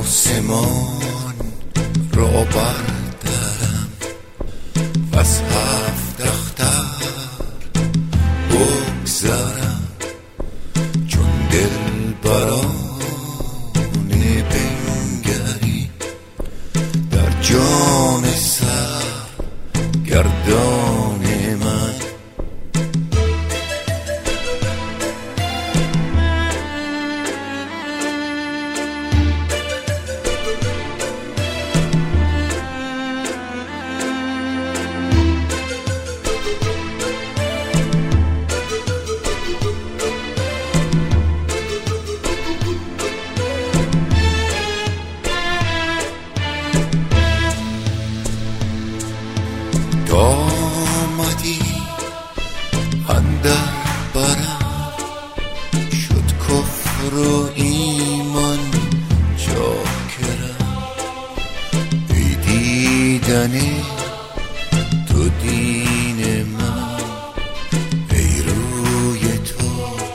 آسمان را بردارم و از 7 اختر بگذرم، چون دل برانه بنگری در جان سر گردان من. آمدی اندر برم، شد کفر و ایمان چاکرم. ای دیدن تو دین من، ای روی تو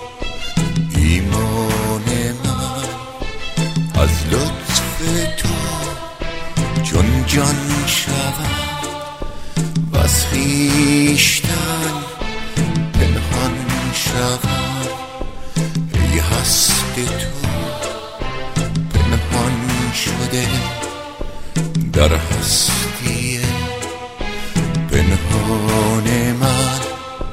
ایمان من. از لطف تو چون جان شوم از خویشتن پنهان شوم. ای هست تو پنهان شده در هستی پنهان من.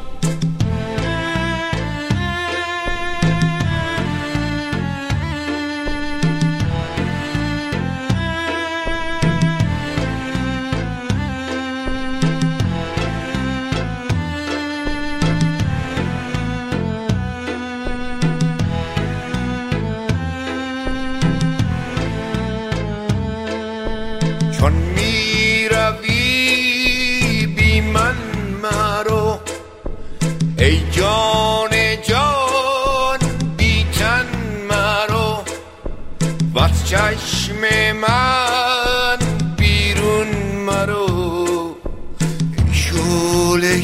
چون می روی بی من مرو، ای جان جان بی تن مرو. وز چشم من بیرون مرو، ای شعله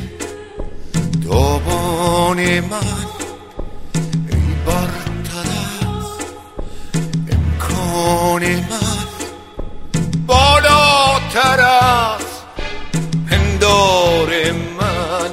تابان من. ای برتر از امکان من، بالاتر از پندار من.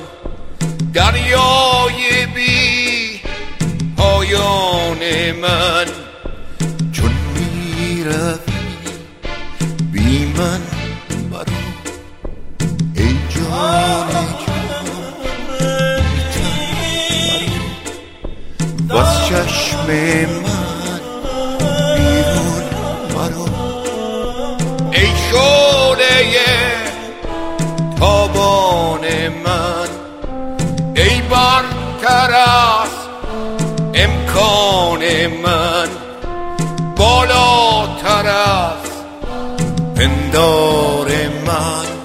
دریای بی پایان من، چون می روی بی من مرو. ای جان جان بی تن مرو، وز چشم من بیرون مرو. ای شعله تابان من، ای برتر از امکان من. بالاتر از پندار من.